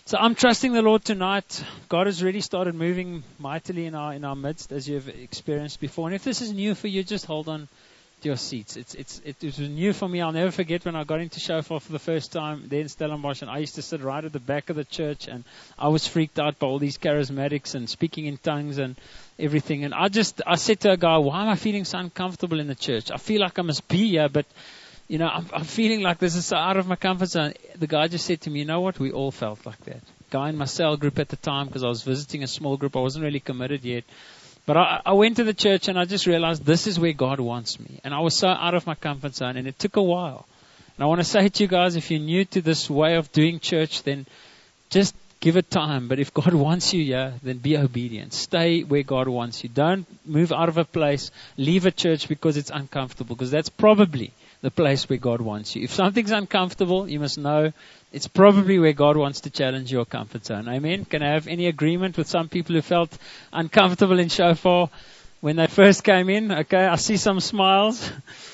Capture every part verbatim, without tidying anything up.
So I'm trusting the Lord tonight. God has really started moving mightily in our in our midst, as you've experienced before. And if this is new for you, just hold on to your seats. It's it's it was new for me. I'll never forget when I got into Shofar for the first time there in Stellenbosch, and I used to sit right at the back of the church, and I was freaked out by all these charismatics and speaking in tongues and everything. And I just I said to a guy, "Why am I feeling so uncomfortable in the church? I feel like I must be here, but." You know, I'm, I'm feeling like this is so out of my comfort zone. The guy just said to me, you know what? We all felt like that. Guy in my cell group at the time, because I was visiting a small group. I wasn't really committed yet. But I, I went to the church and I just realized this is where God wants me. And I was so out of my comfort zone, and it took a while. And I want to say to you guys, if you're new to this way of doing church, then just give it time. But if God wants you here, then be obedient. Stay where God wants you. Don't move out of a place, leave a church because it's uncomfortable, because that's probably the place where God wants you. If something's uncomfortable, you must know it's probably where God wants to challenge your comfort zone. Amen? Can I have any agreement with some people who felt uncomfortable in Shofar when they first came in? Okay, I see some smiles.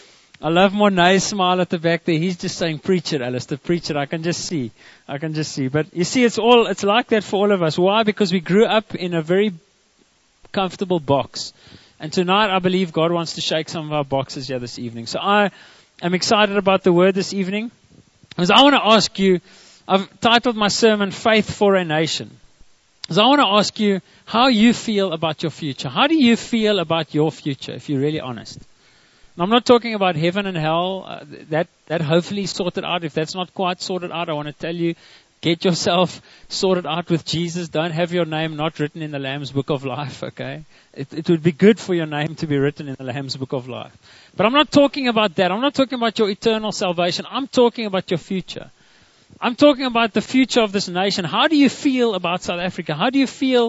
I love Monet's smile at the back there. He's just saying, preach it, Alistair, preach it. I can just see. I can just see. But you see, it's all, it's like that for all of us. Why? Because we grew up in a very comfortable box. And tonight, I believe God wants to shake some of our boxes here this evening. So I I'm excited about the word this evening, because I want to ask you, I've titled my sermon, Faith for a Nation. So I want to ask you how you feel about your future. How do you feel about your future, if you're really honest? And I'm not talking about heaven and hell. Uh, that, that hopefully is sorted out. If that's not quite sorted out, I want to tell you, get yourself sorted out with Jesus. Don't have your name not written in the Lamb's Book of Life, okay? It, it would be good for your name to be written in the Lamb's Book of Life. But I'm not talking about that. I'm not talking about your eternal salvation. I'm talking about your future. I'm talking about the future of this nation. How do you feel about South Africa? How do you feel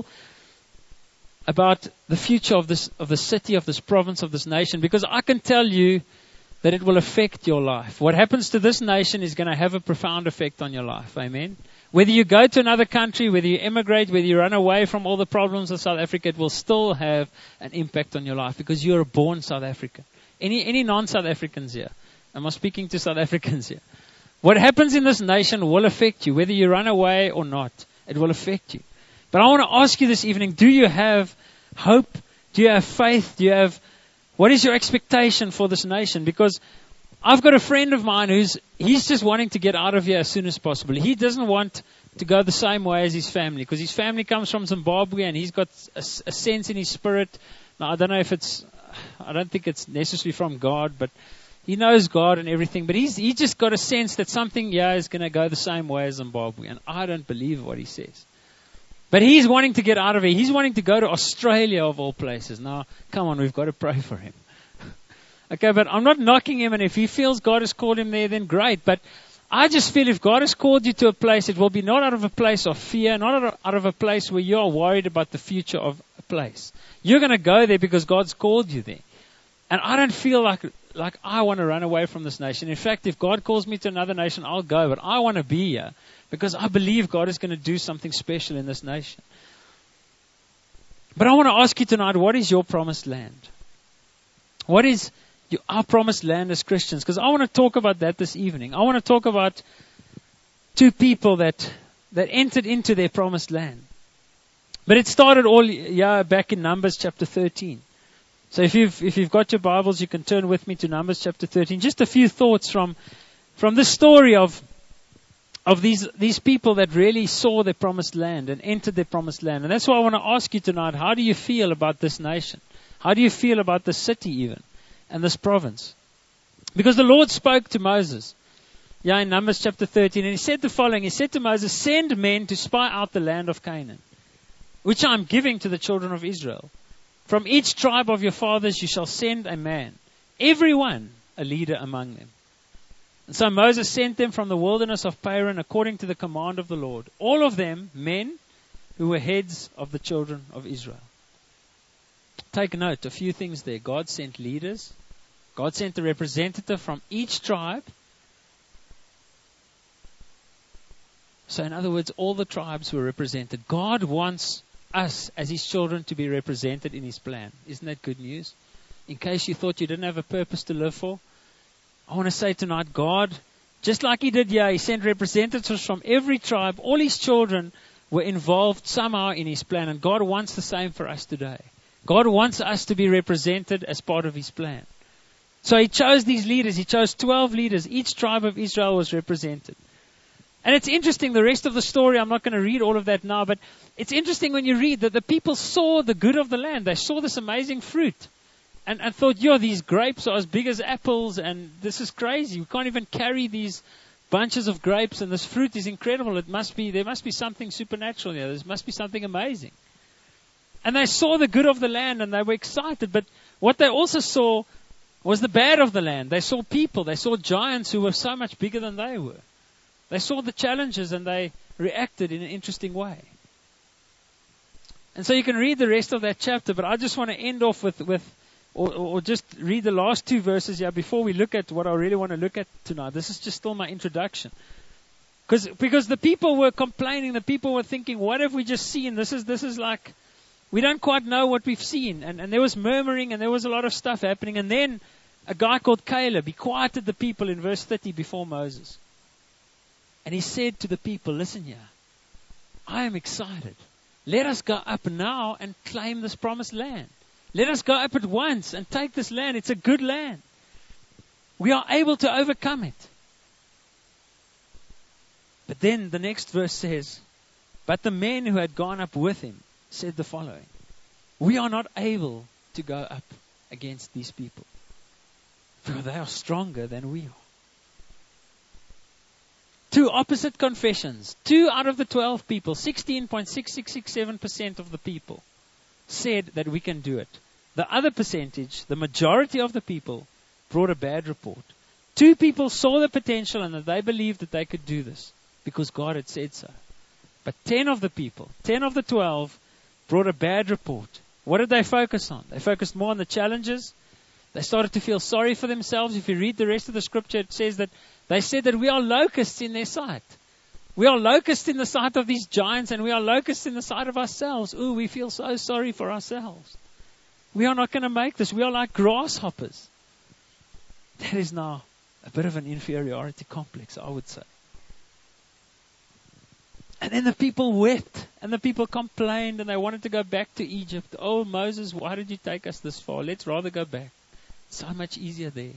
about the future of this, of the city, of this province, of this nation? Because I can tell you that it will affect your life. What happens to this nation is going to have a profound effect on your life. Amen. Whether you go to another country, whether you immigrate, whether you run away from all the problems of South Africa, it will still have an impact on your life, because you are born South African. Any any non-South Africans here? Am I speaking to South Africans here? What happens in this nation will affect you, whether you run away or not. It will affect you. But I want to ask you this evening, do you have hope? Do you have faith? Do you have, what is your expectation for this nation? Because I've got a friend of mine who's, he's just wanting to get out of here as soon as possible. He doesn't want to go the same way as his family, because his family comes from Zimbabwe and he's got a, a sense in his spirit. Now, I don't know if it's, I don't think it's necessarily from God, but he knows God and everything. But he's he just got a sense that something yeah is going to go the same way as Zimbabwe. And I don't believe what he says. But he's wanting to get out of here. He's wanting to go to Australia, of all places. Now, come on, we've got to pray for him. Okay, but I'm not knocking him. And if he feels God has called him there, then great. But I just feel if God has called you to a place, it will be not out of a place of fear, not out of, out of a place where you are worried about the future of a place. You're going to go there because God's called you there. And I don't feel like like I want to run away from this nation. In fact, if God calls me to another nation, I'll go. But I want to be here because I believe God is going to do something special in this nation. But I want to ask you tonight, what is your promised land? What is your, our promised land as Christians? Because I want to talk about that this evening. I want to talk about two people that that entered into their promised land. But it started all yeah back in Numbers chapter thirteen. So if you've if you've got your Bibles, you can turn with me to Numbers chapter thirteen. Just a few thoughts from from the story of of these these people that really saw their promised land and entered their promised land. And that's why I want to ask you tonight, how do you feel about this nation? How do you feel about this city even and this province? Because the Lord spoke to Moses. Yeah, in Numbers chapter thirteen, and he said the following. He said to Moses, "Send men to spy out the land of Canaan, which I am giving to the children of Israel. From each tribe of your fathers you shall send a man, every one a leader among them." And so Moses sent them from the wilderness of Paran according to the command of the Lord. All of them men who were heads of the children of Israel. Take note, a few things there. God sent leaders. God sent a representative from each tribe. So in other words, all the tribes were represented. God wants us as his children to be represented in his plan. Isn't that good news? In case you thought you didn't have a purpose to live for, I want to say tonight, God Just like he did here, he sent representatives from every tribe. All his children were involved somehow in his plan. And God wants the same for us today. God wants us to be represented as part of his plan. So he chose these leaders. He chose twelve leaders. Each tribe of Israel was represented. And it's interesting, the rest of the story, I'm not going to read all of that now, but it's interesting when you read that the people saw the good of the land. They saw this amazing fruit and, and thought, yo, these grapes are as big as apples and this is crazy. We can't even carry these bunches of grapes and this fruit is incredible. It must be, there must be something supernatural here. There must be something amazing. And they saw the good of the land and they were excited. But what they also saw was the bad of the land. They saw people. They saw giants who were so much bigger than they were. They saw the challenges and they reacted in an interesting way. And so you can read the rest of that chapter, but I just want to end off with, with or, or just read the last two verses here before we look at what I really want to look at tonight. This is just still my introduction. Because because the people were complaining, the people were thinking, what have we just seen? This is this is like, we don't quite know what we've seen. And, and there was murmuring and there was a lot of stuff happening. And then a guy called Caleb, he quieted the people in verse thirty before Moses. And he said to the people, listen here, I am excited. Let us go up now and claim this promised land. Let us go up at once and take this land. It's a good land. We are able to overcome it. But then the next verse says, but the men who had gone up with him said the following, we are not able to go up against these people, for they are stronger than we are. Two opposite confessions. Two out of the twelve people, sixteen point six six six seven percent of the people, said that we can do it. The other percentage, the majority of the people, brought a bad report. Two people saw the potential and that they believed that they could do this because God had said so. But ten of the people, ten of the twelve, brought a bad report. What did they focus on? They focused more on the challenges. They started to feel sorry for themselves. If you read the rest of the scripture, it says that they said that we are locusts in their sight. We are locusts in the sight of these giants and we are locusts in the sight of ourselves. Ooh, we feel so sorry for ourselves. We are not going to make this. We are like grasshoppers. That is now a bit of an inferiority complex, I would say. And then the people wept and the people complained and they wanted to go back to Egypt. Oh, Moses, why did you take us this far? Let's rather go back. So much easier there.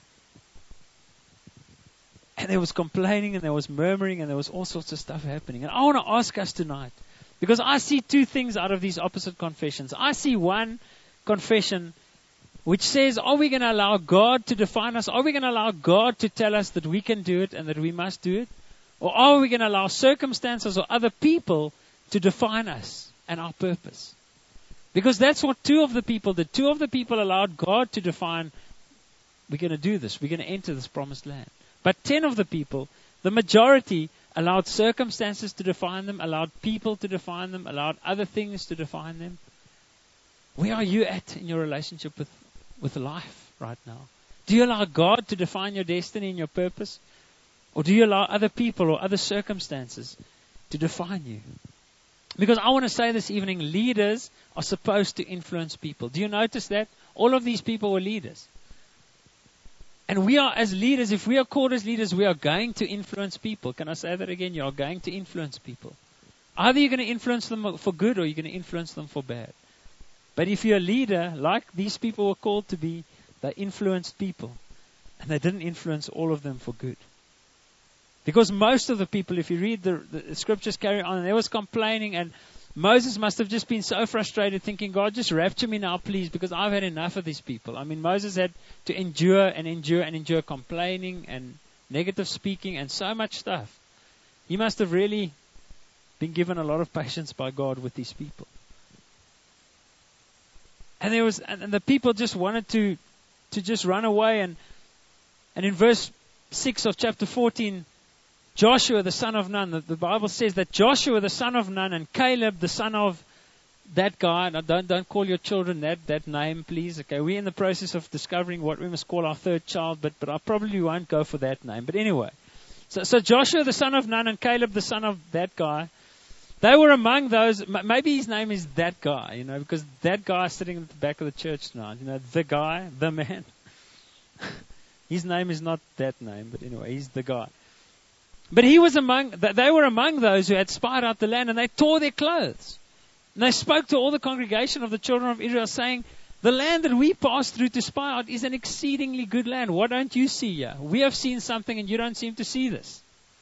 And there was complaining and there was murmuring and there was all sorts of stuff happening. And I want to ask us tonight, because I see two things out of these opposite confessions. I see one confession which says, are we going to allow God to define us? Are we going to allow God to tell us that we can do it and that we must do it? Or are we going to allow circumstances or other people to define us and our purpose? Because that's what two of the people did. Two of the people allowed God to define, we're going to do this. We're going to enter this promised land. But ten of the people, the majority, allowed circumstances to define them, allowed people to define them, allowed other things to define them. Where are you at in your relationship with, with life right now? Do you allow God to define your destiny and your purpose? Or do you allow other people or other circumstances to define you? Because I want to say this evening, leaders are supposed to influence people. Do you notice that? All of these people were leaders. And we are, as leaders, if we are called as leaders, we are going to influence people. Can I say that again? You are going to influence people. Either you're going to influence them for good or you're going to influence them for bad. But if you're a leader, like these people were called to be, they influenced people. And they didn't influence all of them for good. Because most of the people, if you read the, the scriptures carry on, there was complaining, and Moses must have just been so frustrated thinking, God, just rapture me now, please, because I've had enough of these people. I mean, Moses had to endure and endure and endure complaining and negative speaking and so much stuff. He must have really been given a lot of patience by God with these people. And there was, and the people just wanted to, to just run away. And, and in verse six of chapter fourteen, Joshua, the son of Nun, the, the Bible says that Joshua, the son of Nun, and Caleb, the son of that guy, now don't, don't call your children that, that name, please. Okay, we're in the process of discovering what we must call our third child, but, but I probably won't go for that name. But anyway, so, so Joshua, the son of Nun, and Caleb, the son of that guy, they were among those. Maybe his name is that guy, you know, because that guy sitting at the back of the church tonight, you know, the guy, the man. His name is not that name, but anyway, he's the guy. But he was among, they were among those who had spied out the land, and they tore their clothes. And they spoke to all the congregation of the children of Israel, saying, the land that we passed through to spy out is an exceedingly good land. What don't you see here? We have seen something and you don't seem to see this.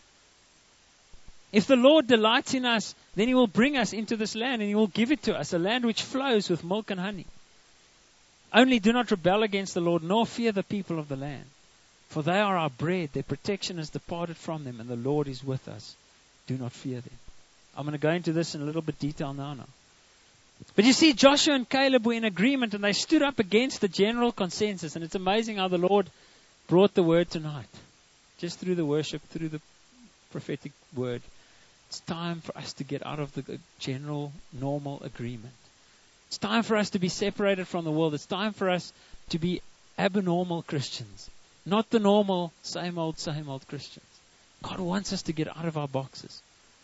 If the Lord delights in us, then he will bring us into this land and he will give it to us, a land which flows with milk and honey. Only do not rebel against the Lord, nor fear the people of the land. For they are our bread, their protection has departed from them, and the Lord is with us. Do not fear them. I'm going to go into this in a little bit detail now. now. But you see, Joshua and Caleb were in agreement, and they stood up against the general consensus. And it's amazing how the Lord brought the word tonight. Just through the worship, through the prophetic word. It's time for us to get out of the general, normal agreement. It's time for us to be separated from the world. It's time for us to be abnormal Christians. Not the normal, same old, same old Christians. God wants us to get out of our boxes.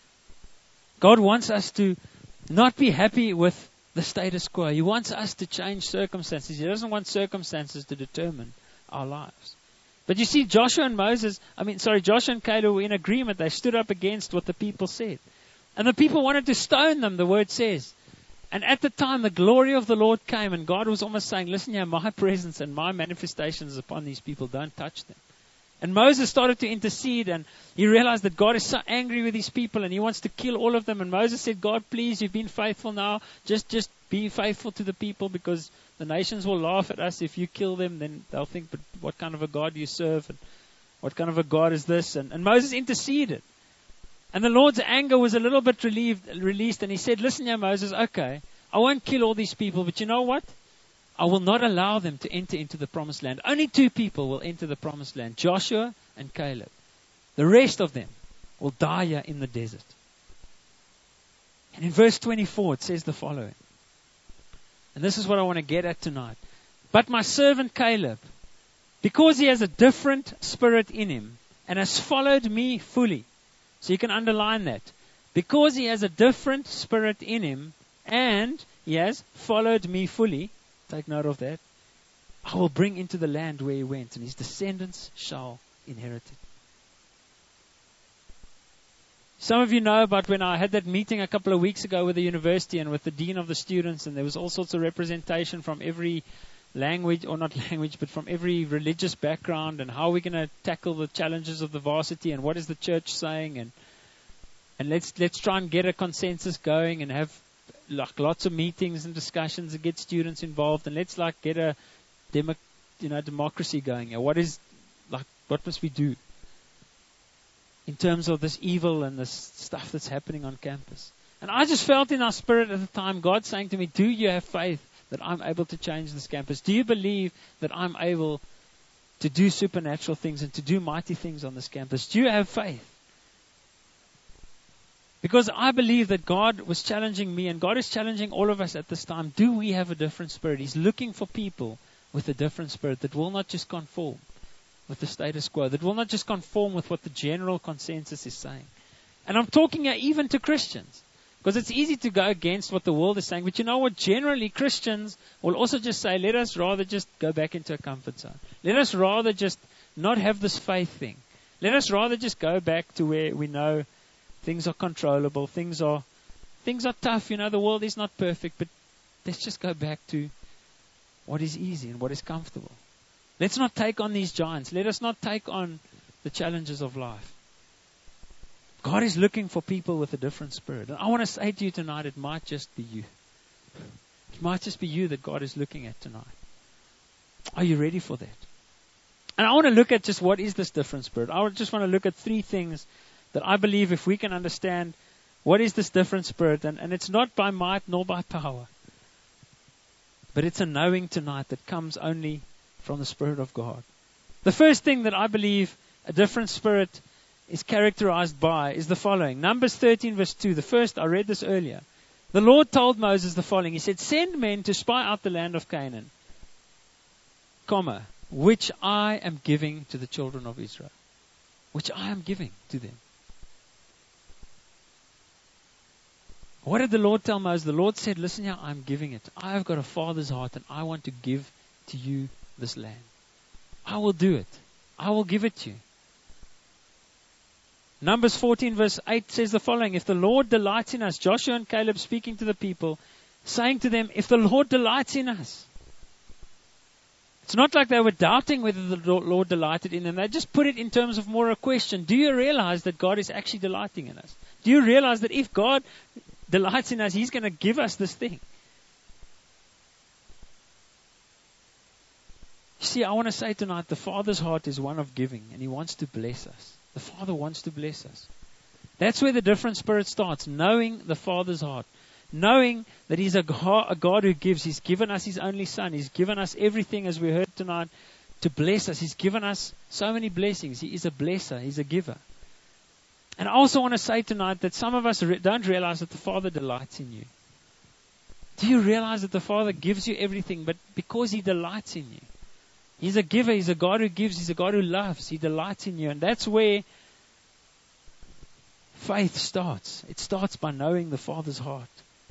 God wants us to not be happy with the status quo. He wants us to change circumstances. He doesn't want circumstances to determine our lives. But you see, Joshua and Moses, I mean, sorry, Joshua and Caleb were in agreement. They stood up against what the people said. And the people wanted to stone them, the word says. And at the time, the glory of the Lord came, and God was almost saying, listen here, my presence and my manifestations upon these people, don't touch them. And Moses started to intercede, and he realized that God is so angry with these people, and he wants to kill all of them. And Moses said, God, please, you've been faithful now. Just, just be faithful to the people, because the nations will laugh at us. If you kill them, then they'll think, but what kind of a God do you serve? And what kind of a God is this? And, and Moses interceded. And the Lord's anger was a little bit relieved, released, and he said, listen here, Moses, okay, I won't kill all these people, but you know what? I will not allow them to enter into the promised land. Only two people will enter the promised land, Joshua and Caleb. The rest of them will die here in the desert. And in verse twenty-four, it says the following. And this is what I want to get at tonight. But my servant Caleb, because he has a different spirit in him and has followed me fully. So you can underline that. Because he has a different spirit in him and he has followed me fully. Take note of that. I will bring into the land where he went, and his descendants shall inherit it. Some of you know about when I had that meeting a couple of weeks ago with the university and with the dean of the students, and there was all sorts of representation from every language, or not language, but from every religious background, and how we're going to tackle the challenges of the varsity, and what is the church saying, and and let's let's try and get a consensus going and have like lots of meetings and discussions and get students involved, and let's like get a demo, you know, democracy going. What is like what must we do in terms of this evil and this stuff that's happening on campus? And I just felt in our spirit at the time, God saying to me, do you have faith that I'm able to change this campus? Do you believe that I'm able to do supernatural things and to do mighty things on this campus? Do you have faith? Because I believe that God was challenging me, and God is challenging all of us at this time. Do we have a different spirit? He's looking for people with a different spirit that will not just conform with the status quo, that will not just conform with what the general consensus is saying. And I'm talking even to Christians, because it's easy to go against what the world is saying. But you know what? Generally, Christians will also just say, let us rather just go back into a comfort zone. Let us rather just not have this faith thing. Let us rather just go back to where we know things are controllable, things are things are tough, you know, the world is not perfect, but let's just go back to what is easy and what is comfortable. Let's not take on these giants. Let us not take on the challenges of life. God is looking for people with a different spirit. And I want to say to you tonight, it might just be you. It might just be you that God is looking at tonight. Are you ready for that? And I want to look at just what is this different spirit. I just want to look at three things that I believe if we can understand what is this different spirit, and, and it's not by might nor by power, but it's a knowing tonight that comes only from the Spirit of God. The first thing that I believe a different spirit is characterized by is the following. Numbers thirteen verse two. The first, I read this earlier. The Lord told Moses the following. He said, send men to spy out the land of Canaan, comma, which I am giving to the children of Israel. Which I am giving to them. What did the Lord tell Moses? The Lord said, listen here, I'm giving it. I have got a father's heart, and I want to give to you this land. I will do it. I will give it to you. Numbers fourteen verse eight says the following: if the Lord delights in us, Joshua and Caleb speaking to the people, saying to them, if the Lord delights in us. It's not like they were doubting whether the Lord delighted in them. They just put it in terms of more a question. Do you realize that God is actually delighting in us? Do you realize that if God delights in us, He's going to give us this thing? You see, I want to say tonight, the Father's heart is one of giving, and He wants to bless us. The Father wants to bless us. That's where the different spirit starts, knowing the Father's heart. Knowing that He's a God, a God who gives. He's given us His only Son. He's given us everything, as we heard tonight, to bless us. He's given us so many blessings. He is a blesser. He's a giver. And I also want to say tonight that some of us re- don't realize that the Father delights in you. Do you realize that the Father gives you everything, but because He delights in you? He's a giver. He's a God who gives. He's a God who loves. He delights in you. And that's where faith starts. It starts by knowing the Father's heart.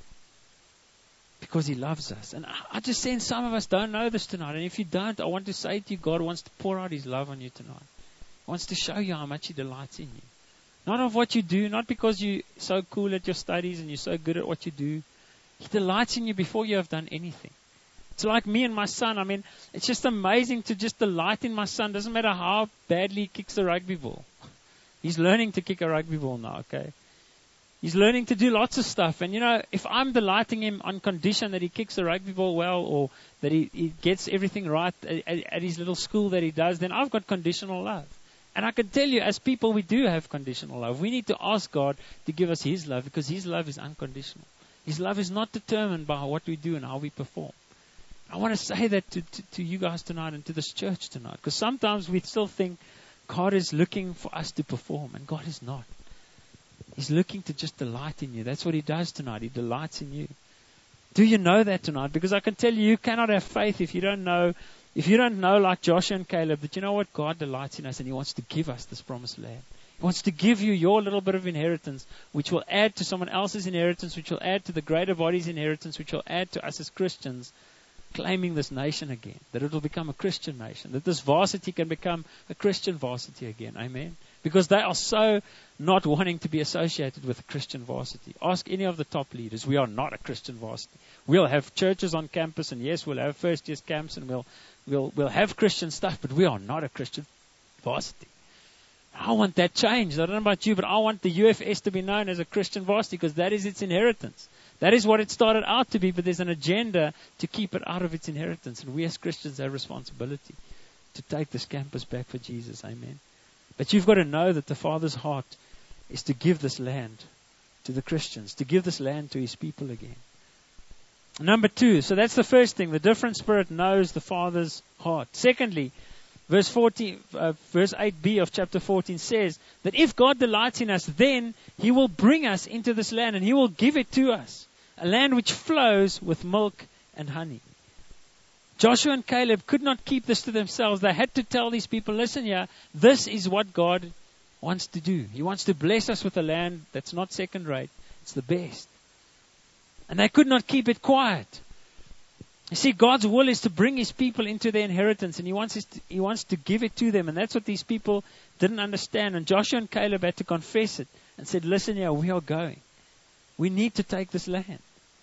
Because He loves us. And I just sense some of us don't know this tonight. And if you don't, I want to say to you, God wants to pour out His love on you tonight. He wants to show you how much He delights in you. Not of what you do, not because you're so cool at your studies and you're so good at what you do. He delights in you before you have done anything. It's like me and my son. I mean, it's just amazing to just delight in my son. Doesn't matter how badly he kicks a rugby ball. He's learning to kick a rugby ball now, okay? He's learning to do lots of stuff. And, you know, if I'm delighting him on condition that he kicks the rugby ball well or that he, he gets everything right at, at his little school that he does, then I've got conditional love. And I can tell you, as people, we do have conditional love. We need to ask God to give us His love because His love is unconditional. His love is not determined by what we do and how we perform. I want to say that to, to, to you guys tonight and to this church tonight. Because sometimes we still think God is looking for us to perform, and God is not. He's looking to just delight in you. That's what He does tonight. He delights in you. Do you know that tonight? Because I can tell you, you cannot have faith if you don't know, if you don't know like Joshua and Caleb, that you know what? God delights in us and He wants to give us this promised land. He wants to give you your little bit of inheritance, which will add to someone else's inheritance, which will add to the greater body's inheritance, which will add to us as Christians claiming this nation again. That it will become a Christian nation. That this varsity can become a Christian varsity again. Amen. Because they are so not wanting to be associated with a Christian varsity. Ask any of the top leaders. We are not a Christian varsity. We'll have churches on campus, and yes, we'll have first year camps, and we'll we'll we'll have Christian stuff, but we are not a Christian varsity. I want that changed. I don't know about you, but I want the U F S to be known as a Christian varsity because that is its inheritance. That is what it started out to be, but there's an agenda to keep it out of its inheritance. And we as Christians have responsibility to take this campus back for Jesus. Amen. But you've got to know that the Father's heart is to give this land to the Christians, to give this land to His people again. Number two, so that's the first thing. The different spirit knows the Father's heart. Secondly, verse fourteen, uh, verse eight b of chapter fourteen says that if God delights in us, then He will bring us into this land and He will give it to us. A land which flows with milk and honey. Joshua and Caleb could not keep this to themselves. They had to tell these people, listen here, this is what God wants to do. He wants to bless us with a land that's not second rate. It's the best. And they could not keep it quiet. You see, God's will is to bring His people into their inheritance, and He wants us to, He wants to give it to them. And that's what these people didn't understand. And Joshua and Caleb had to confess it and said, listen here, we are going. We need to take this land.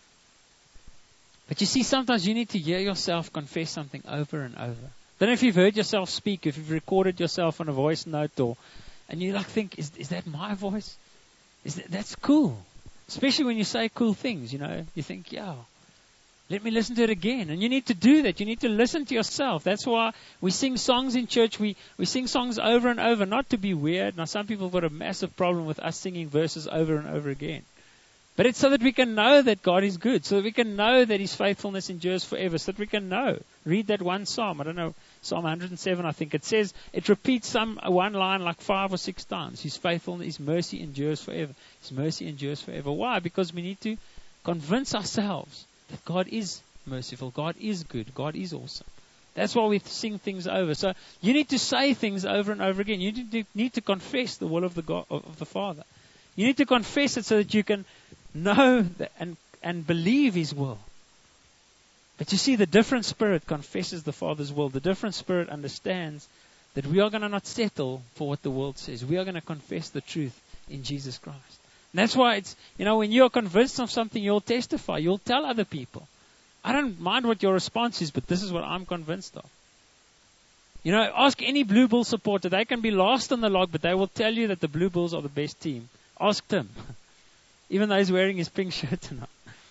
But you see, sometimes you need to hear yourself confess something over and over. I don't know if you've heard yourself speak, if you've recorded yourself on a voice note, or and you like think, is is that my voice? Is that, that's cool. Especially when you say cool things, you know. You think, yeah, let me listen to it again. And you need to do that. You need to listen to yourself. That's why we sing songs in church. We, we sing songs over and over, not to be weird. Now, some people have got a massive problem with us singing verses over and over again. But it's so that we can know that God is good, so that we can know that His faithfulness endures forever, so that we can know. Read that one psalm. I don't know, Psalm one hundred seven, I think. It says, it repeats some one line like five or six times. His faithfulness, His mercy endures forever. His mercy endures forever. Why? Because we need to convince ourselves that God is merciful, God is good, God is awesome. That's why we sing things over. So you need to say things over and over again. You need to, need to confess the will of the God, of the Father. You need to confess it so that you can know that and, and believe His will. But you see, the different spirit confesses the Father's will. The different spirit understands that we are going to not settle for what the world says. We are going to confess the truth in Jesus Christ. And that's why it's, you know, when you're convinced of something, you'll testify. You'll tell other people. I don't mind what your response is, but this is what I'm convinced of. You know, ask any Blue Bull supporter. They can be last on the log, but they will tell you that the Blue Bulls are the best team. Ask Tim. Even though he's wearing his pink shirt tonight.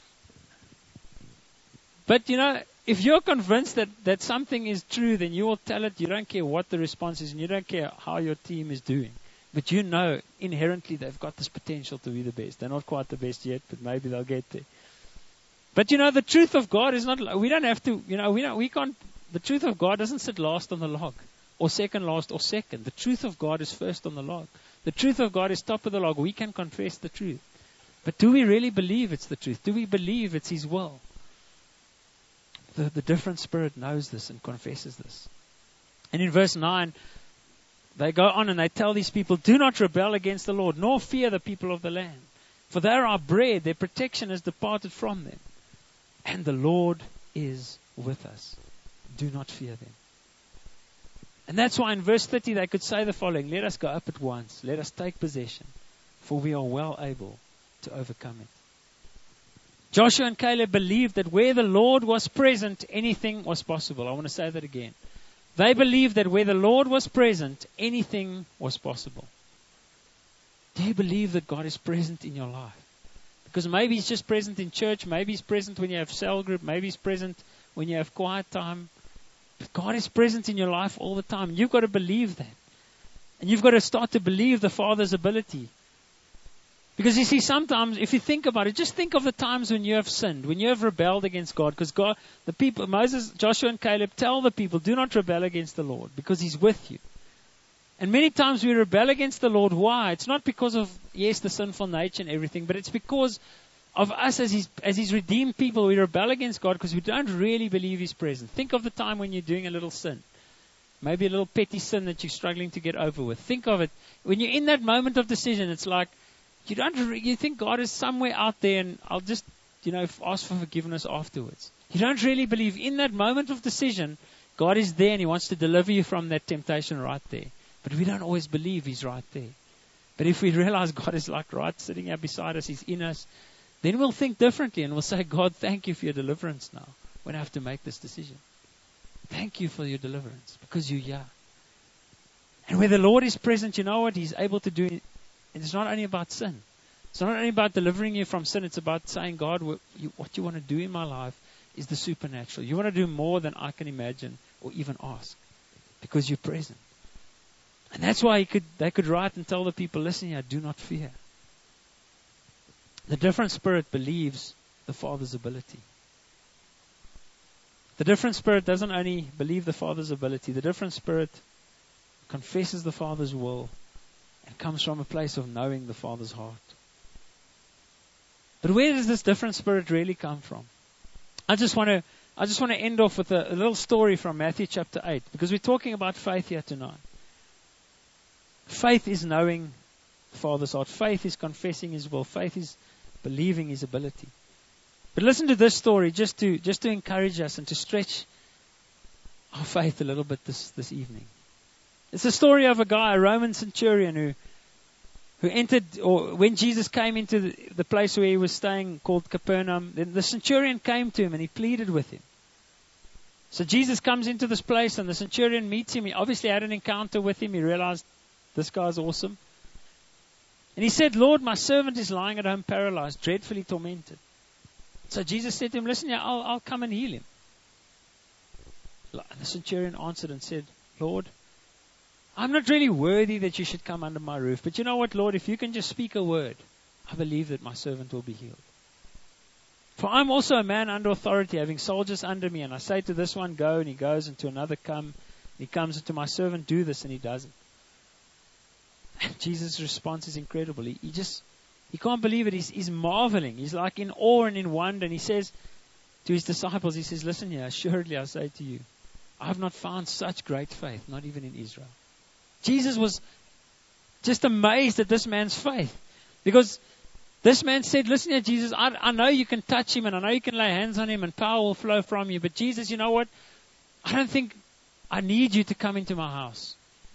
But, you know, if you're convinced that, that something is true, then you will tell it. You don't care what the response is, and you don't care how your team is doing. But you know, inherently, they've got this potential to be the best. They're not quite the best yet, but maybe they'll get there. But, you know, the truth of God is not, we don't have to, you know, we don't, we can't, the truth of God doesn't sit last on the log, or second last, or second. The truth of God is first on the log. The truth of God is top of the log. We can confess the truth. But do we really believe it's the truth? Do we believe it's His will? The, the different spirit knows this and confesses this. And in verse nine, they go on and they tell these people, do not rebel against the Lord, nor fear the people of the land. For they are our bread, their protection has departed from them. And the Lord is with us. Do not fear them. And that's why in verse thirty they could say the following, let us go up at once, let us take possession, for we are well able to overcome it. Joshua and Caleb believed that where the Lord was present, anything was possible. I want to say that again. They believed that where the Lord was present, anything was possible. Do you believe that God is present in your life? Because maybe He's just present in church, maybe He's present when you have cell group, maybe He's present when you have quiet time. But God is present in your life all the time. You've got to believe that. And you've got to start to believe the Father's ability. Because you see, sometimes, if you think about it, just think of the times when you have sinned, when you have rebelled against God. Because God, the people, Moses, Joshua and Caleb tell the people, do not rebel against the Lord, because He's with you. And many times we rebel against the Lord. Why? It's not because of, yes, the sinful nature and everything, but it's because of us as His, as His redeemed people. We rebel against God because we don't really believe He's present. Think of the time when you're doing a little sin. Maybe a little petty sin that you're struggling to get over with. Think of it. When you're in that moment of decision, it's like, you don't, you think God is somewhere out there and I'll just, you know, ask for forgiveness afterwards. You don't really believe in that moment of decision, God is there and He wants to deliver you from that temptation right there. But we don't always believe He's right there. But if we realize God is like right sitting here beside us, He's in us, then we'll think differently and we'll say, God, thank you for your deliverance now when I have to make this decision. Thank you for your deliverance because you're here. And where the Lord is present, you know what? He's able to do. And it's not only about sin. It's not only about delivering you from sin. It's about saying, God, what you, what you want to do in my life is the supernatural. You want to do more than I can imagine or even ask because you're present. And that's why he could, they could write and tell the people, listen here, do not fear. The different spirit believes the Father's ability. The different spirit doesn't only believe the Father's ability. The different spirit confesses the Father's will and comes from a place of knowing the Father's heart. But where does this different spirit really come from? I just want to I just want to end off with a, a little story from Matthew chapter eight, because we're talking about faith here tonight. Faith is knowing the Father's heart. Faith is confessing His will. Faith is believing His ability. But listen to this story just to just to encourage us and to stretch our faith a little bit this, this evening. It's a story of a guy, a Roman centurion who who entered, or when Jesus came into the, the place where he was staying called Capernaum, then the centurion came to him and he pleaded with him. So Jesus comes into this place and the centurion meets him. He obviously had an encounter with him. He realized this guy's awesome. And he said, Lord, my servant is lying at home paralyzed, dreadfully tormented. So Jesus said to him, listen here, I'll, I'll come and heal him. And the centurion answered and said, Lord, I'm not really worthy that you should come under my roof. But you know what, Lord, if you can just speak a word, I believe that my servant will be healed. For I'm also a man under authority, having soldiers under me. And I say to this one, go, and he goes, and to another, come. And he comes, and to my servant, do this, and he doesn't. And Jesus' response is incredible. He, he just, he can't believe it. He's, he's marveling. He's like in awe and in wonder. And he says to his disciples, he says, listen here, assuredly I say to you, I have not found such great faith, not even in Israel. Jesus was just amazed at this man's faith. Because this man said, listen here, Jesus, I, I know you can touch him and I know you can lay hands on him and power will flow from you. But Jesus, you know what? I don't think I need you to come into my house.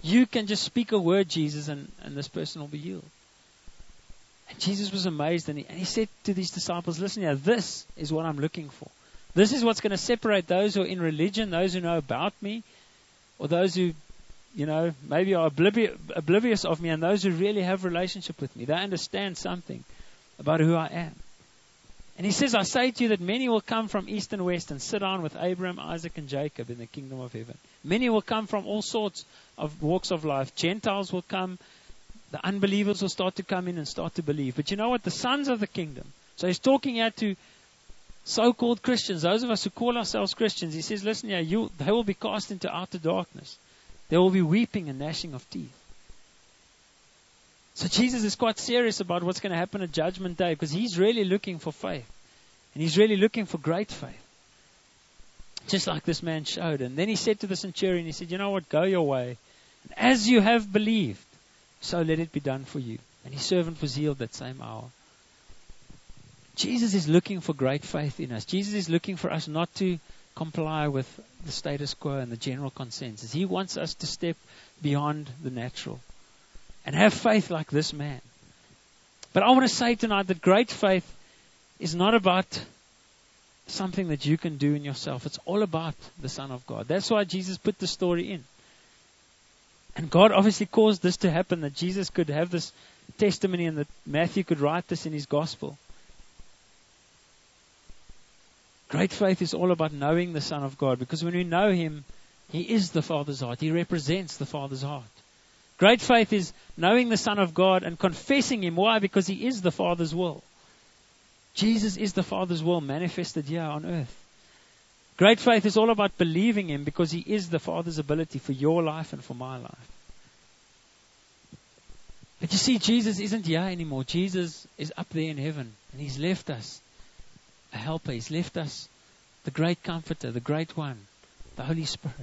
You can just speak a word, Jesus, and, and this person will be healed. And Jesus was amazed, and he, and he said to these disciples, listen here, this is what I'm looking for. This is what's going to separate those who are in religion, those who know about me, or those who, you know, maybe are oblivious, oblivious of me, and those who really have relationship with me. They understand something about who I am. And he says, I say to you that many will come from east and west and sit down with Abraham, Isaac, and Jacob in the kingdom of heaven. Many will come from all sorts of walks of life. Gentiles will come. The unbelievers will start to come in and start to believe. But you know what? The sons of the kingdom. So he's talking out to so-called Christians, those of us who call ourselves Christians. He says, listen here, you, they will be cast into outer darkness. There will be weeping and gnashing of teeth. So Jesus is quite serious about what's going to happen at Judgment Day, because he's really looking for faith. And he's really looking for great faith. Just like this man showed. And then he said to the centurion, he said, you know what, go your way. And as you have believed, so let it be done for you. And his servant was healed that same hour. Jesus is looking for great faith in us. Jesus is looking for us not to comply with the status quo and the general consensus. He wants us to step beyond the natural and have faith like this man. But I want to say tonight that great faith is not about something that you can do in yourself. It's all about the Son of God. That's why Jesus put the story in. And God obviously caused this to happen, that Jesus could have this testimony and that Matthew could write this in his gospel. Great faith is all about knowing the Son of God, because when we know him, he is the Father's heart. He represents the Father's heart. Great faith is knowing the Son of God and confessing him. Why? Because he is the Father's will. Jesus is the Father's will manifested here on earth. Great faith is all about believing him, because he is the Father's ability for your life and for my life. But you see, Jesus isn't here anymore. Jesus is up there in heaven, and he's left us a helper. He's left us the great comforter, the great one, the Holy Spirit.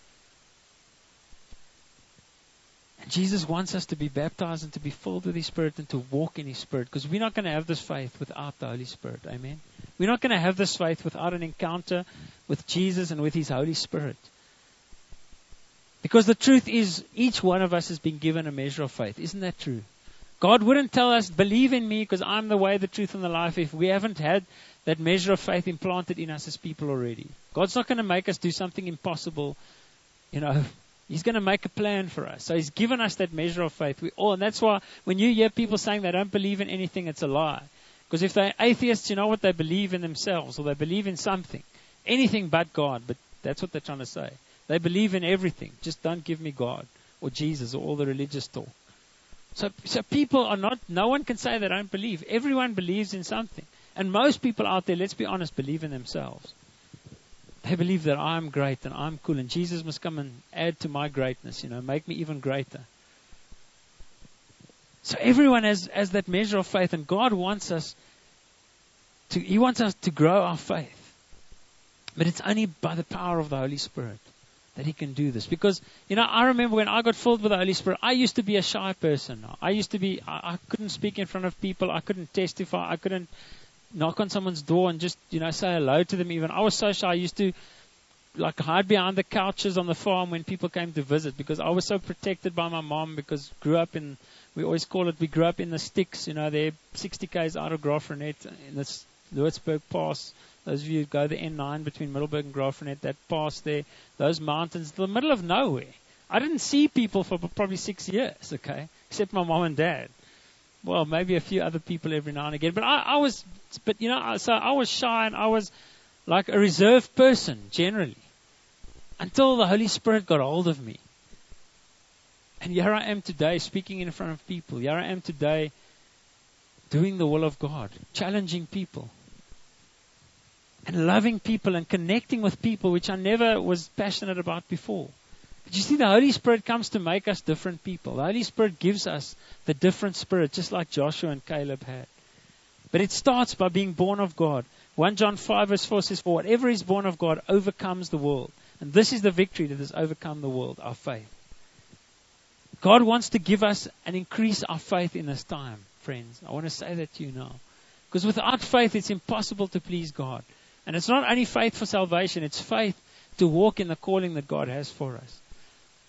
And Jesus wants us to be baptized and to be filled with his Spirit and to walk in his Spirit, because we're not going to have this faith without the Holy Spirit. Amen. We're not going to have this faith without an encounter with Jesus and with his Holy Spirit. Because the truth is, each one of us has been given a measure of faith. Isn't that true? God wouldn't tell us, believe in me because I'm the way, the truth, and the life, if we haven't had that measure of faith implanted in us as people already. God's not going to make us do something impossible. You know, he's going to make a plan for us. So he's given us that measure of faith. We all, and that's why when you hear people saying they don't believe in anything, it's a lie. Because if they're atheists, you know what? They believe in themselves, or they believe in something. Anything but God. But that's what they're trying to say. They believe in everything. Just don't give me God or Jesus or all the religious talk. So, so people are not, no one can say they don't believe. Everyone believes in something. And most people out there, let's be honest, believe in themselves. They believe that I'm great and I'm cool, and Jesus must come and add to my greatness, you know, make me even greater. So everyone has, has that measure of faith, and God wants us to, he wants us to grow our faith. But it's only by the power of the Holy Spirit that he can do this. Because, you know, I remember when I got filled with the Holy Spirit, I used to be a shy person. I used to be, I, I couldn't speak in front of people. I couldn't testify. I couldn't knock on someone's door and just, you know, say hello to them even. I was so shy. I used to, like, hide behind the couches on the farm when people came to visit, because I was so protected by my mom, because grew up in, we always call it, we grew up in the sticks, you know, they're sixty kays out of Graaff-Reinet in this Lewitsburg Pass. Those of you who go the N nine between Middelburg and Graaff-Reinet, that pass there, those mountains, the middle of nowhere. I didn't see people for probably six years, okay, except my mom and dad. Well, maybe a few other people every now and again. But I, I was, but you know, so I was shy, and I was like a reserved person generally, until the Holy Spirit got hold of me. And here I am today, speaking in front of people. Here I am today, doing the will of God, challenging people, and loving people and connecting with people, which I never was passionate about before. But you see, the Holy Spirit comes to make us different people. The Holy Spirit gives us the different spirit, just like Joshua and Caleb had. But it starts by being born of God. First John five verse four says, for whatever is born of God overcomes the world. And this is the victory that has overcome the world, our faith. God wants to give us and increase our faith in this time, friends. I want to say that to you now. Because without faith, it's impossible to please God. And it's not only faith for salvation, it's faith to walk in the calling that God has for us.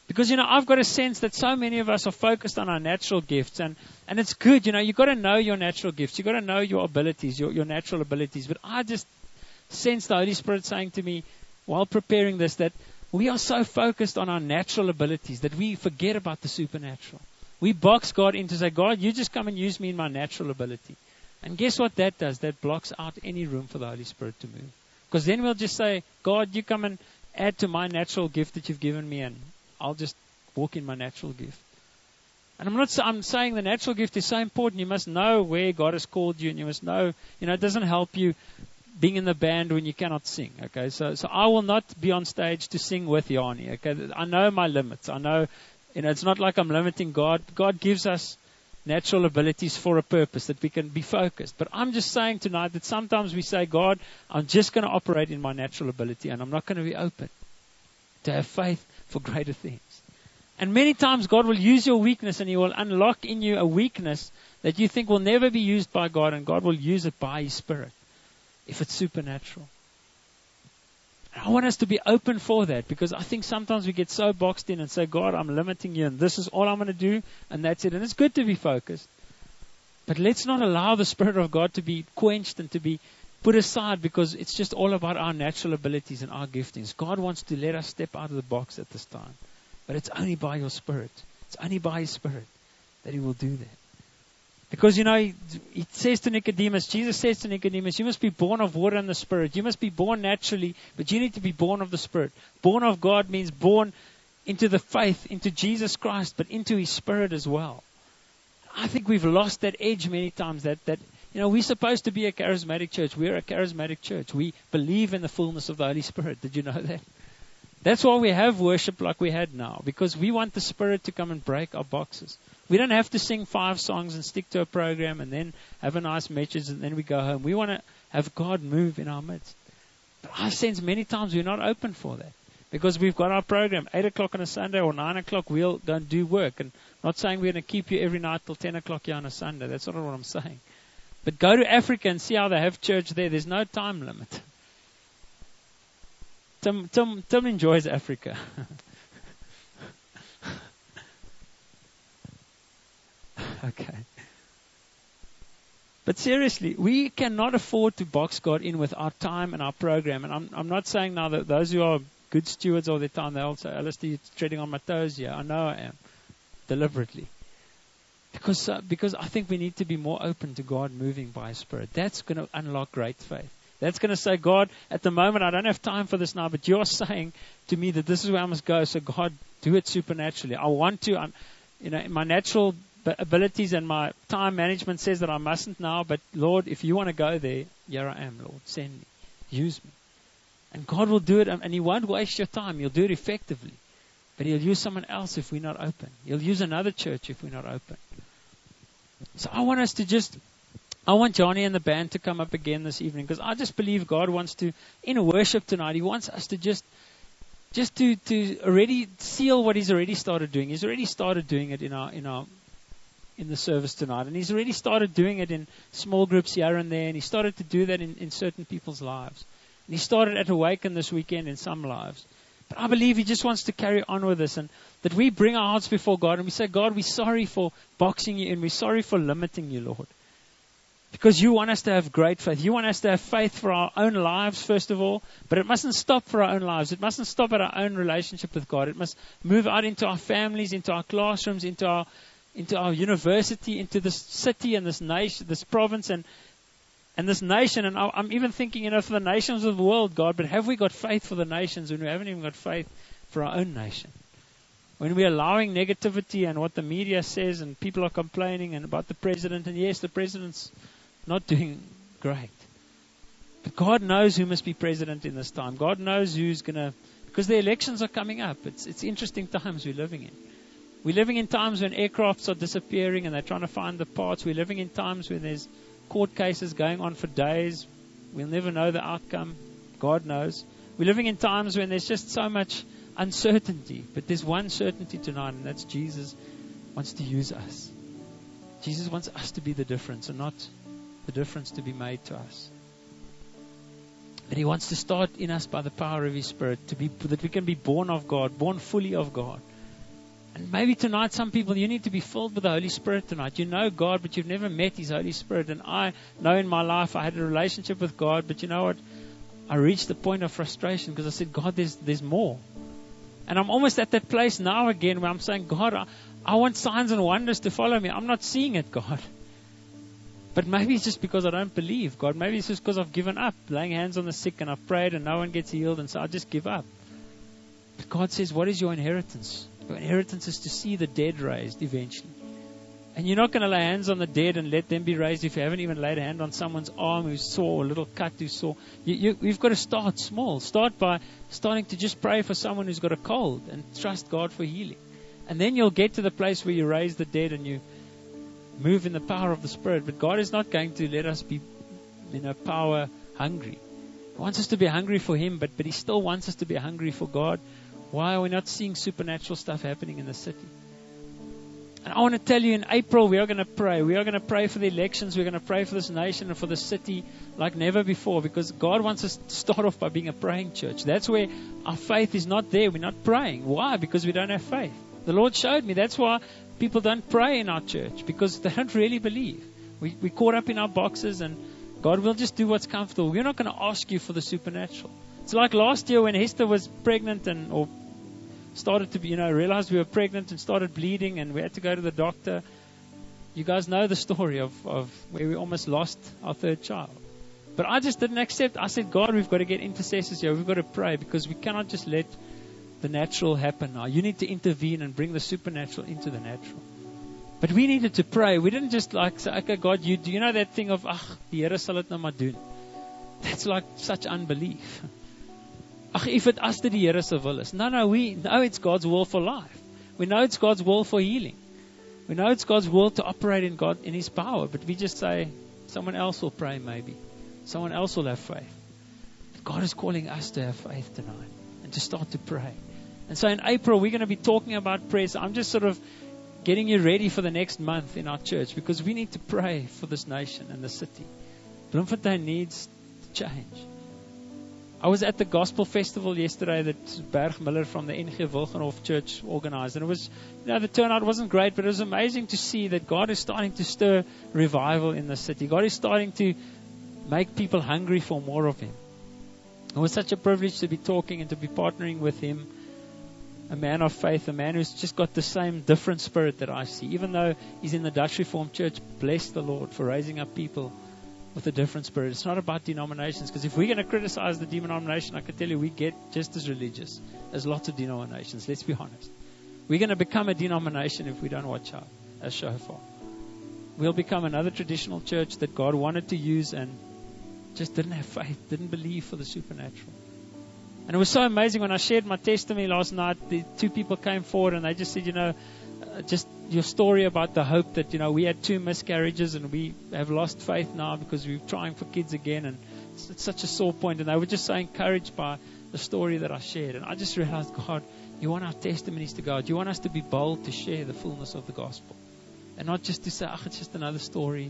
Because, you know, I've got a sense that so many of us are focused on our natural gifts. And, and it's good, you know, you've got to know your natural gifts. You've got to know your abilities, your, your natural abilities. But I just sense the Holy Spirit saying to me while preparing this that we are so focused on our natural abilities that we forget about the supernatural. We box God in to say, God, you just come and use me in my natural ability. And guess what that does? That blocks out any room for the Holy Spirit to move. Because then we'll just say, God, you come and add to my natural gift that you've given me, and I'll just walk in my natural gift. And I'm not. I'm saying the natural gift is so important. You must know where God has called you, and you must know. You know, it doesn't help you being in the band when you cannot sing. Okay, so so I will not be on stage to sing with Yanni. Okay, I know my limits. I know, you know, it's not like I'm limiting God. God gives us natural abilities for a purpose that we can be focused. But I'm just saying tonight that sometimes we say, God, I'm just going to operate in my natural ability, and I'm not going to be open to have faith for greater things. And many times God will use your weakness, and He will unlock in you a weakness that you think will never be used by God, and God will use it by His Spirit if it's supernatural. And I want us to be open for that, because I think sometimes we get so boxed in and say, God, I'm limiting you, and this is all I'm going to do, and that's it. And it's good to be focused. But let's not allow the Spirit of God to be quenched and to be put aside, because it's just all about our natural abilities and our giftings. God wants to let us step out of the box at this time. But it's only by your Spirit. It's only by His Spirit that He will do that. Because, you know, he, he says to Nicodemus, Jesus says to Nicodemus, you must be born of water and the Spirit. You must be born naturally, but you need to be born of the Spirit. Born of God means born into the faith, into Jesus Christ, but into His Spirit as well. I think we've lost that edge many times, that, that you know, we're supposed to be a charismatic church. We're a charismatic church. We believe in the fullness of the Holy Spirit. Did you know that? That's why we have worship like we had now, because we want the Spirit to come and break our boxes. We don't have to sing five songs and stick to a program and then have a nice message and then we go home. We want to have God move in our midst. But I sense many times we're not open for that, because we've got our program, eight o'clock on a Sunday or nine o'clock, we'll go and do work. And I'm not saying we're going to keep you every night till ten o'clock here on a Sunday. That's not what I'm saying. But go to Africa and see how they have church there. There's no time limit. Tim, Tim, Tim enjoys Africa. Okay. But seriously, we cannot afford to box God in with our time and our program. And I'm, I'm not saying now that those who are good stewards all the time, they also, Alistair, you're treading on my toes here. I know I am. Deliberately. Because, uh, because I think we need to be more open to God moving by His Spirit. That's going to unlock great faith. That's going to say, God, at the moment I don't have time for this now, but you're saying to me that this is where I must go. So God, do it supernaturally. I want to, I'm, you know, in my natural abilities and my time management says that I mustn't now, but Lord, if you want to go there, here I am, Lord. Send me. Use me. And God will do it, and He won't waste your time. He'll do it effectively. But He'll use someone else if we're not open. He'll use another church if we're not open. So I want us to just, I want Johnny and the band to come up again this evening, because I just believe God wants to, in worship tonight, He wants us to just, just to, to already seal what He's already started doing. He's already started doing it in our, in our, in the service tonight. And He's already started doing it in small groups here and there. And He started to do that in, in certain people's lives. And He started at Awaken this weekend in some lives. But I believe He just wants to carry on with this. And that we bring our hearts before God and we say, God, we're sorry for boxing You in. We're sorry for limiting You, Lord. Because You want us to have great faith. You want us to have faith for our own lives, first of all. But it mustn't stop for our own lives. It mustn't stop at our own relationship with God. It must move out into our families, into our classrooms, into our into our university, into this city and this nation, this province and and this nation. And I'm even thinking, you know, for the nations of the world, God, but have we got faith for the nations when we haven't even got faith for our own nation? When we're allowing negativity and what the media says and people are complaining and about the president, and yes, the president's not doing great. But God knows who must be president in this time. God knows who's going to, because the elections are coming up. It's it's interesting times we're living in. We're living in times when aircrafts are disappearing and they're trying to find the parts. We're living in times when there's court cases going on for days. We'll never know the outcome. God knows. We're living in times when there's just so much uncertainty. But there's one certainty tonight, and that's Jesus wants to use us. Jesus wants us to be the difference and not the difference to be made to us. But He wants to start in us by the power of His Spirit, to be that we can be born of God, born fully of God. And maybe tonight, some people, you need to be filled with the Holy Spirit tonight. You know God, but you've never met His Holy Spirit. And I know in my life I had a relationship with God, but you know what? I reached the point of frustration because I said, God, there's there's more. And I'm almost at that place now again where I'm saying, God, I, I want signs and wonders to follow me. I'm not seeing it, God. But maybe it's just because I don't believe, God. Maybe it's just because I've given up, laying hands on the sick, and I've prayed and no one gets healed, and so I just give up. But God says, what is your inheritance? Your inheritance is to see the dead raised eventually. And you're not going to lay hands on the dead and let them be raised if you haven't even laid a hand on someone's arm who's sore, or a little cut who's sore. You, you, you've got to start small. Start by starting to just pray for someone who's got a cold and trust God for healing. And then you'll get to the place where you raise the dead and you move in the power of the Spirit. But God is not going to let us be, you know, power hungry. He wants us to be hungry for Him, but, but He still wants us to be hungry for God. Why are we not seeing supernatural stuff happening in the city? And I want to tell you, in April, we are going to pray. We are going to pray for the elections. We're going to pray for this nation and for the city like never before, because God wants us to start off by being a praying church. That's where our faith is not there. We're not praying. Why? Because we don't have faith. The Lord showed me that's why people don't pray in our church, because they don't really believe. We, we're caught up in our boxes, and God will just do what's comfortable. We're not going to ask you for the supernatural. It's like last year when Hester was pregnant and or started to be, you know, realized we were pregnant and started bleeding and we had to go to the doctor. You guys know the story of, of where we almost lost our third child. But I just didn't accept. I said, God, we've got to get intercessors here. We've got to pray, because we cannot just let the natural happen now. You need to intervene and bring the supernatural into the natural. But we needed to pray. We didn't just like say, okay, God, you do you know that thing of, ach, die Here sal dit nou maar doen. That's like such unbelief. Ach, if it as dit die Here se wil is. No, no, we know it's God's will for life. We know it's God's will for healing. We know it's God's will to operate in God, in His power. But we just say, someone else will pray maybe. Someone else will have faith. But God is calling us to have faith tonight and to start to pray. And so in April, we're going to be talking about prayer. So I'm just sort of getting you ready for the next month in our church, because we need to pray for this nation and the city. Bloemfontein needs to change. I was at the gospel festival yesterday that Berg Miller from the N G Wilgenhof Church organized. And it was, you know, the turnout wasn't great, but it was amazing to see that God is starting to stir revival in the city. God is starting to make people hungry for more of Him. It was such a privilege to be talking and to be partnering with him, a man of faith, a man who's just got the same different spirit that I see. Even though he's in the Dutch Reformed Church, bless the Lord for raising up people with a different spirit. It's not about denominations, because if we're going to criticize the denomination, I can tell you we get just as religious as lots of denominations. Let's be honest. We're going to become a denomination if we don't watch out, as Shofar. We'll become another traditional church that God wanted to use and just didn't have faith, didn't believe for the supernatural. And it was so amazing when I shared my testimony last night. The two people came forward and they just said, you know, uh, just your story about the hope that, you know, we had two miscarriages and we have lost faith now because we're trying for kids again. And it's, it's such a sore point. And they were just so encouraged by the story that I shared. And I just realized, God, you want our testimonies to go out. You want us to be bold to share the fullness of the gospel. And not just to say, oh, it's just another story.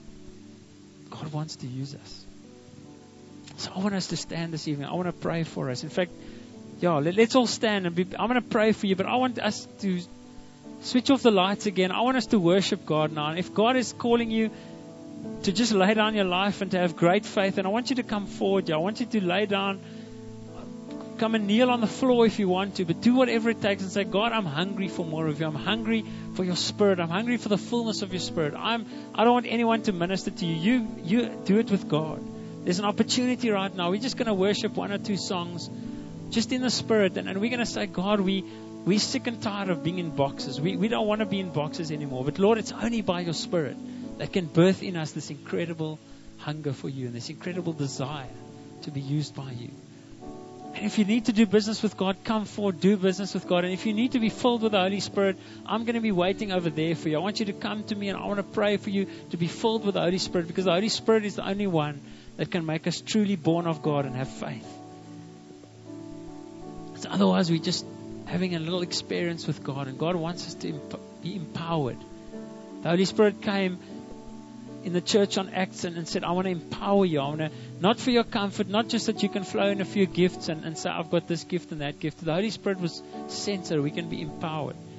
God wants to use us. So I want us to stand this evening. I want to pray for us. In fact, yeah, let, let's all stand and be, I'm going to pray for you, but I want us to switch off the lights again. I want us to worship God now. And if God is calling you to just lay down your life and to have great faith, and I want you to come forward. Yeah, I want you to lay down, come and kneel on the floor if you want to, but do whatever it takes and say, God, I'm hungry for more of you. I'm hungry for your spirit. I'm hungry for the fullness of your spirit. I'm, I don't want anyone to minister to you. You, you do it with God. There's an opportunity right now. We're just going to worship one or two songs just in the spirit. And, and we're going to say, God, we, we're sick and tired of being in boxes. We, we don't want to be in boxes anymore. But Lord, it's only by your spirit that can birth in us this incredible hunger for you and this incredible desire to be used by you. And if you need to do business with God, come forward, do business with God. And if you need to be filled with the Holy Spirit, I'm going to be waiting over there for you. I want you to come to me and I want to pray for you to be filled with the Holy Spirit, because the Holy Spirit is the only one that can make us truly born of God and have faith. So otherwise, we're just having a little experience with God, and God wants us to emp- be empowered. The Holy Spirit came in the church on Acts and, and said, I want to empower you. I want to, not for your comfort, not just that you can flow in a few gifts and, and say, I've got this gift and that gift. The Holy Spirit was sent so we can be empowered.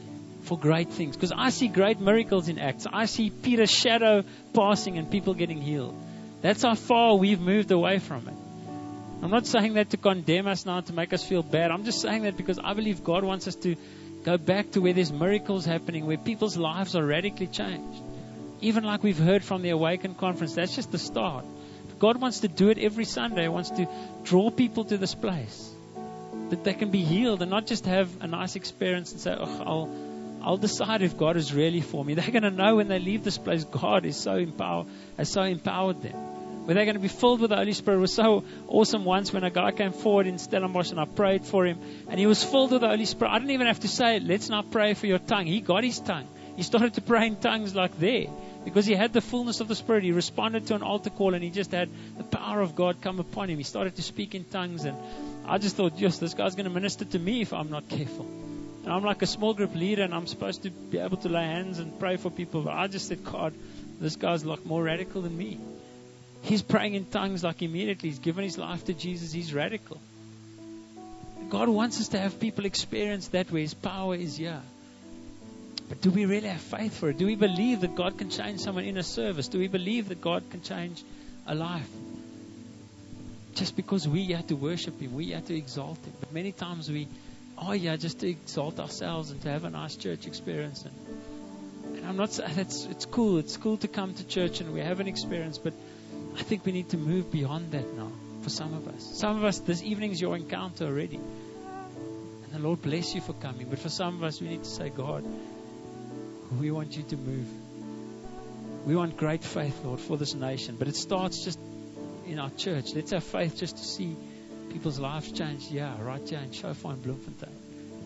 for great things. Because I see great miracles in Acts. I see Peter's shadow passing and people getting healed. That's how far we've moved away from it. I'm not saying that to condemn us now, to make us feel bad. I'm just saying that because I believe God wants us to go back to where there's miracles happening, where people's lives are radically changed. Even like we've heard from the Awaken Conference, that's just the start. God wants to do it every Sunday. He wants to draw people to this place, that they can be healed and not just have a nice experience and say, oh, I'll, I'll decide if God is really for me. They're going to know when they leave this place, God is so empower, has so empowered them. Where they're going to be filled with the Holy Spirit. It was so awesome once when a guy came forward in Stellenbosch and I prayed for him. And he was filled with the Holy Spirit. I didn't even have to say, let's not pray for your tongue. He got his tongue. He started to pray in tongues like there. Because he had the fullness of the Spirit. He responded to an altar call and he just had the power of God come upon him. He started to speak in tongues. And I just thought, yes, this guy's going to minister to me if I'm not careful. And I'm like a small group leader and I'm supposed to be able to lay hands and pray for people. But I just said, God, this guy's like more radical than me. He's praying in tongues like immediately. He's given his life to Jesus. He's radical. God wants us to have people experience that where His power is here. But do we really have faith for it? Do we believe that God can change someone in a service? Do we believe that God can change a life? Just because we have to worship Him, we have to exalt Him. But many times we are here just to exalt ourselves and to have a nice church experience. And, and I'm not saying it's it's cool. It's cool to come to church and we have an experience, but I think we need to move beyond that now for some of us. Some of us, this evening is your encounter already. And the Lord bless you for coming. But for some of us, we need to say, God, we want you to move. We want great faith, Lord, for this nation. But it starts just in our church. Let's have faith just to see people's lives change. Yeah, right here in Shofar and Bloemfontein.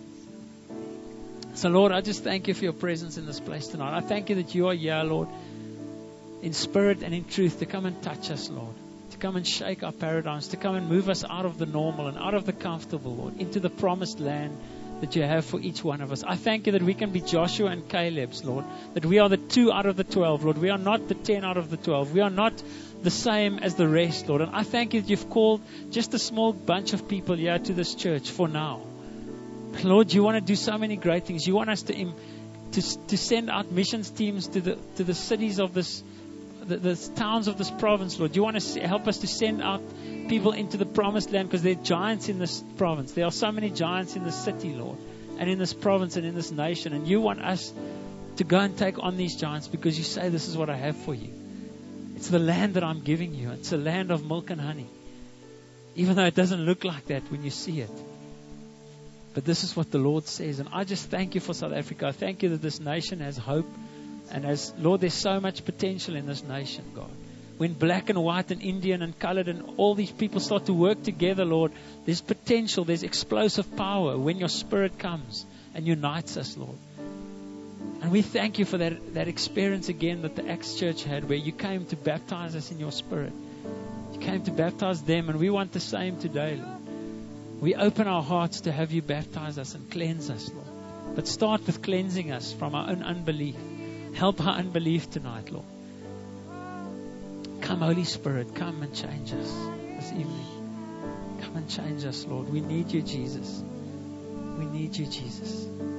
So, Lord, I just thank you for your presence in this place tonight. I thank you that you are here, Lord, in spirit and in truth, to come and touch us, Lord, to come and shake our paradigms, to come and move us out of the normal and out of the comfortable, Lord, into the promised land that you have for each one of us. I thank you that we can be Joshua and Caleb's, Lord, that we are the two out of the twelve, Lord. We are not the ten out of the twelve. We are not the same as the rest, Lord. And I thank you that you've called just a small bunch of people here to this church for now. Lord, you want to do so many great things. You want us to im- to, to send out missions teams to the to the cities of this The, the towns of this province, Lord. You want to help us to send out people into the promised land because there are giants in this province. There are so many giants in this city, Lord, and in this province and in this nation. And you want us to go and take on these giants because you say, this is what I have for you. It's the land that I'm giving you. It's a land of milk and honey. Even though it doesn't look like that when you see it. But this is what the Lord says. And I just thank you for South Africa. I thank you that this nation has hope. And as, Lord, there's so much potential in this nation, God. When black and white and Indian and colored and all these people start to work together, Lord, there's potential, there's explosive power when your Spirit comes and unites us, Lord. And we thank you for that, that experience again that the Acts Church had, where you came to baptize us in your Spirit. You came to baptize them, and we want the same today, Lord. We open our hearts to have you baptize us and cleanse us, Lord. But start with cleansing us from our own unbelief. Help our unbelief tonight, Lord. Come, Holy Spirit, come and change us this evening. Come and change us, Lord. We need you, Jesus. We need you, Jesus.